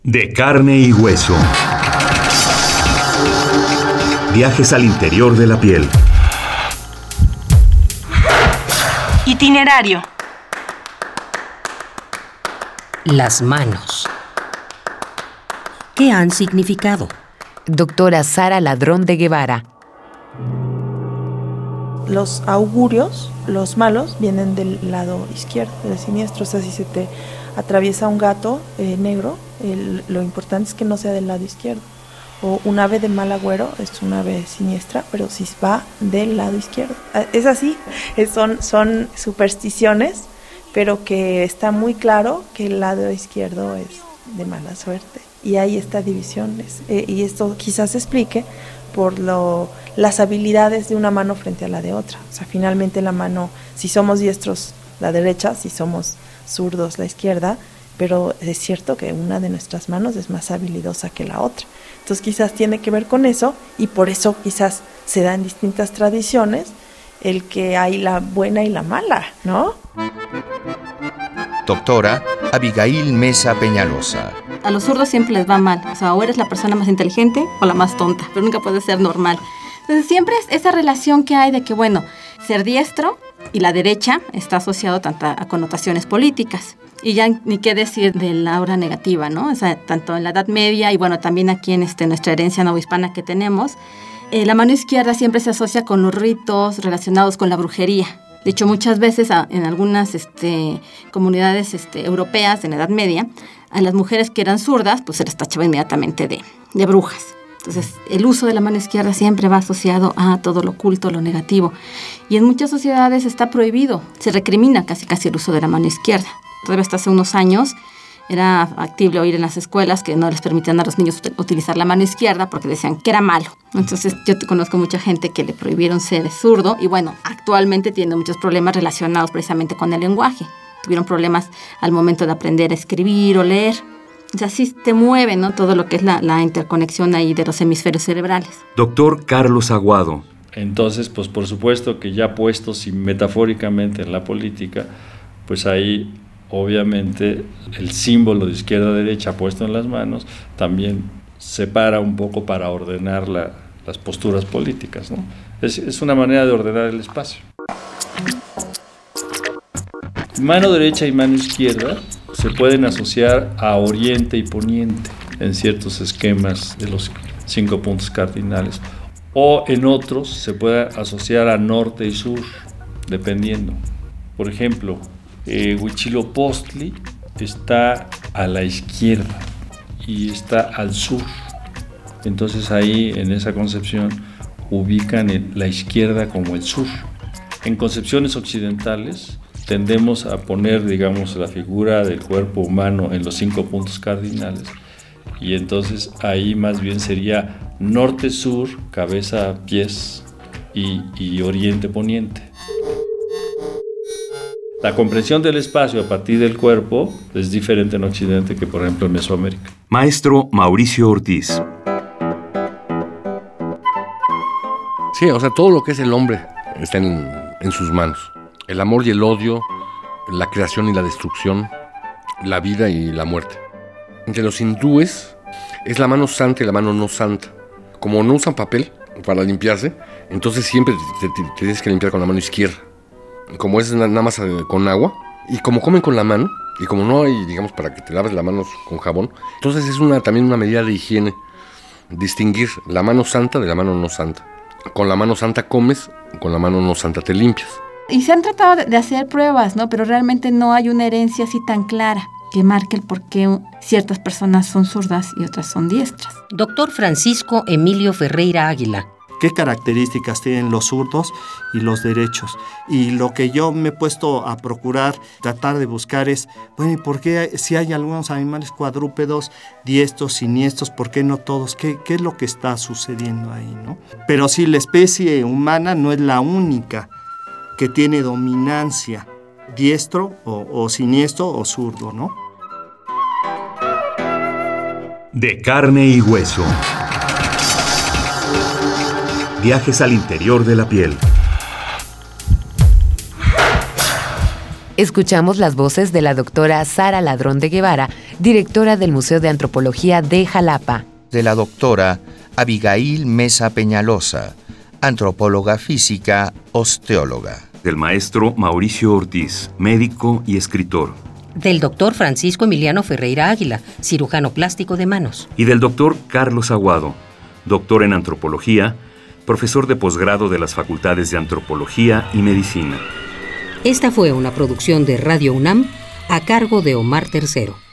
De carne y hueso. Viajes al interior de la piel. Itinerario. Las manos. ¿Qué han significado? Doctora Sara Ladrón de Guevara. Los augurios, los malos, vienen del lado izquierdo, del siniestro. O sea, si se te atraviesa un gato negro, lo importante es que no sea del lado izquierdo. O un ave de mal agüero es una ave siniestra, pero si va del lado izquierdo. Es así, son supersticiones, pero que está muy claro que el lado izquierdo es de mala suerte. Y hay esta división, y esto quizás se explique por las habilidades de una mano frente a la de otra. O sea, finalmente la mano, si somos diestros, la derecha, si somos zurdos, la izquierda, pero es cierto que una de nuestras manos es más habilidosa que la otra. Entonces quizás tiene que ver con eso, y por eso quizás se da en distintas tradiciones el que hay la buena y la mala, ¿no? Doctora Abigail Mesa Peñalosa. A los zurdos siempre les va mal, o sea, o eres la persona más inteligente o la más tonta, pero nunca puedes ser normal. Entonces siempre es esa relación que hay de que, bueno, ser diestro y la derecha está asociado tanto a connotaciones políticas. Y ya ni qué decir de la aura negativa, ¿no? O sea, tanto en la Edad Media y bueno, también aquí en nuestra herencia novohispana que tenemos, la mano izquierda siempre se asocia con los ritos relacionados con la brujería. De hecho, muchas veces en algunas comunidades europeas en la Edad Media, a las mujeres que eran zurdas, pues se les tachaba inmediatamente de brujas. Entonces, el uso de la mano izquierda siempre va asociado a todo lo oculto, lo negativo. Y en muchas sociedades está prohibido, se recrimina casi el uso de la mano izquierda. Todavía hasta hace unos años era factible oír en las escuelas que no les permitían a los niños utilizar la mano izquierda porque decían que era malo. Entonces yo conozco mucha gente que le prohibieron ser zurdo y bueno, actualmente tiene muchos problemas relacionados precisamente con el lenguaje. Tuvieron problemas al momento de aprender a escribir o leer. O sea, sí te mueve, ¿no? Todo lo que es la interconexión ahí de los hemisferios cerebrales. Doctor Carlos Aguado. Entonces, pues por supuesto que ya puestos y metafóricamente en la política, pues ahí obviamente el símbolo de izquierda-derecha puesto en las manos también separa un poco para ordenar las posturas políticas, ¿no? Es una manera de ordenar el espacio. Mano derecha y mano izquierda se pueden asociar a oriente y poniente en ciertos esquemas de los 5 puntos cardinales, o en otros se puede asociar a norte y sur, dependiendo. Por ejemplo, Huitzilopochtli está a la izquierda y está al sur. Entonces ahí en esa concepción ubican la izquierda como el sur. En concepciones occidentales tendemos a poner, digamos, la figura del cuerpo humano en los 5 puntos cardinales y entonces ahí más bien sería norte-sur, cabeza-pies y oriente-poniente. La comprensión del espacio a partir del cuerpo es diferente en Occidente que, por ejemplo, en Mesoamérica. Maestro Mauricio Ortiz. Sí, o sea, todo lo que es el hombre está en sus manos. El amor y el odio, la creación y la destrucción, la vida y la muerte. Entre los hindúes es la mano santa y la mano no santa. Como no usan papel para limpiarse, entonces siempre te tienes que limpiar con la mano izquierda. Como es nada más con agua, y como comen con la mano, y como no hay, digamos, para que te laves las manos con jabón, entonces es también una medida de higiene, distinguir la mano santa de la mano no santa. Con la mano santa comes, con la mano no santa te limpias. Y se han tratado de hacer pruebas, ¿no? Pero realmente no hay una herencia así tan clara que marque el por qué ciertas personas son zurdas y otras son diestras. Doctor Francisco Emilio Ferreira Águila. ¿Qué características tienen los zurdos y los derechos? Y lo que yo me he puesto a procurar, tratar de buscar es, bueno, ¿y por qué si hay algunos animales cuadrúpedos, diestros, siniestros, por qué no todos? ¿Qué es lo que está sucediendo ahí, no? Pero sí, la especie humana no es la única que tiene dominancia, diestro o siniestro o zurdo, ¿no? De carne y hueso. Viajes al interior de la piel. Escuchamos las voces de la doctora Sara Ladrón de Guevara, directora del Museo de Antropología de Jalapa. De la doctora Abigail Mesa Peñalosa, antropóloga física, osteóloga. Del maestro Mauricio Ortiz, médico y escritor. Del doctor Francisco Emiliano Ferreira Águila, cirujano plástico de manos. Y del doctor Carlos Aguado, doctor en antropología, profesor de posgrado de las facultades de antropología y medicina. Esta fue una producción de Radio UNAM a cargo de Omar Tercero.